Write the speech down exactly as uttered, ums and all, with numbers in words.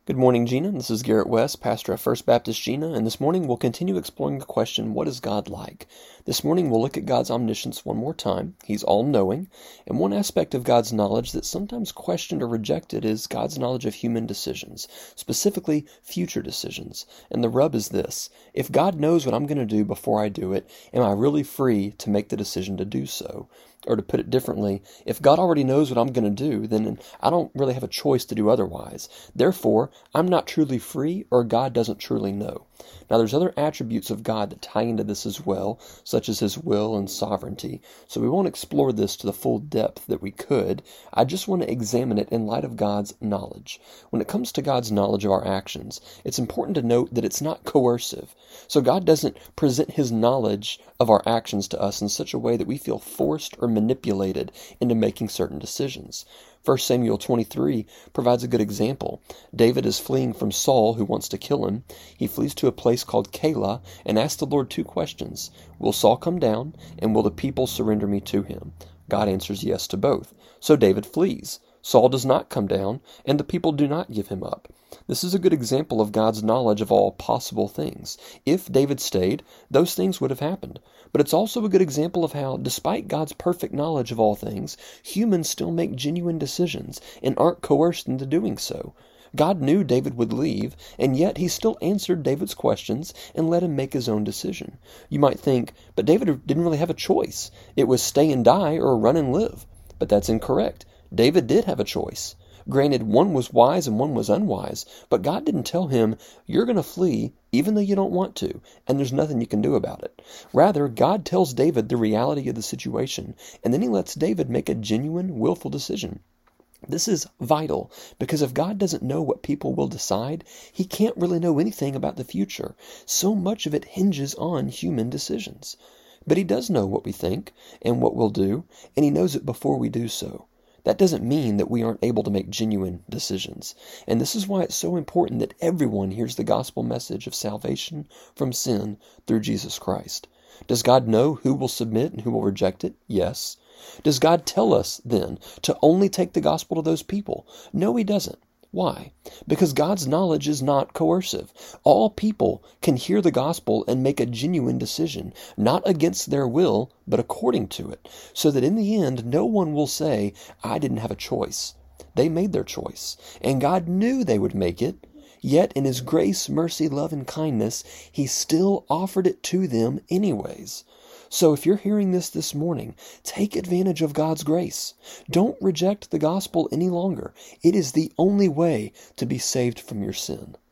Good morning, Gina. This is Garrett West, pastor of First Baptist Gina, and this morning we'll continue exploring the question, what is God like? This morning we'll look at God's omniscience one more time. He's all-knowing, and one aspect of God's knowledge that's sometimes questioned or rejected is God's knowledge of human decisions, specifically future decisions. And the rub is this: if God knows what I'm going to do before I do it, am I really free to make the decision to do so? Or to put it differently, if God already knows what I'm going to do, then I don't really have a choice to do otherwise. Therefore, I'm not truly free, or God doesn't truly know. Now, there's other attributes of God that tie into this as well, such as His will and sovereignty. So we won't explore this to the full depth that we could. I just want to examine it in light of God's knowledge. When it comes to God's knowledge of our actions, it's important to note that it's not coercive. So God doesn't present His knowledge of our actions to us in such a way that we feel forced or manipulated into making certain decisions. First Samuel twenty-three provides a good example. David is fleeing from Saul, who wants to kill him. He flees to a place called Keilah and asks the Lord two questions. Will Saul come down, and will the people surrender me to him? God answers yes to both. So David flees. Saul does not come down, and the people do not give him up. This is a good example of God's knowledge of all possible things. If David stayed, those things would have happened. But it's also a good example of how, despite God's perfect knowledge of all things, humans still make genuine decisions and aren't coerced into doing so. God knew David would leave, and yet He still answered David's questions and let him make his own decision. You might think, but David didn't really have a choice. It was stay and die or run and live. But that's incorrect. David did have a choice. Granted, one was wise and one was unwise, but God didn't tell him, you're going to flee even though you don't want to, and there's nothing you can do about it. Rather, God tells David the reality of the situation, and then He lets David make a genuine, willful decision. This is vital, because if God doesn't know what people will decide, He can't really know anything about the future. So much of it hinges on human decisions. But He does know what we think and what we'll do, and He knows it before we do so. That doesn't mean that we aren't able to make genuine decisions. And this is why it's so important that everyone hears the gospel message of salvation from sin through Jesus Christ. Does God know who will submit and who will reject it? Yes. Does God tell us, then, to only take the gospel to those people? No, He doesn't. Why? Because God's knowledge is not coercive. All people can hear the gospel and make a genuine decision, not against their will, but according to it, so that in the end, no one will say, I didn't have a choice. They made their choice, and God knew they would make it, yet in His grace, mercy, love, and kindness, He still offered it to them anyways. So if you're hearing this this morning, take advantage of God's grace. Don't reject the gospel any longer. It is the only way to be saved from your sin.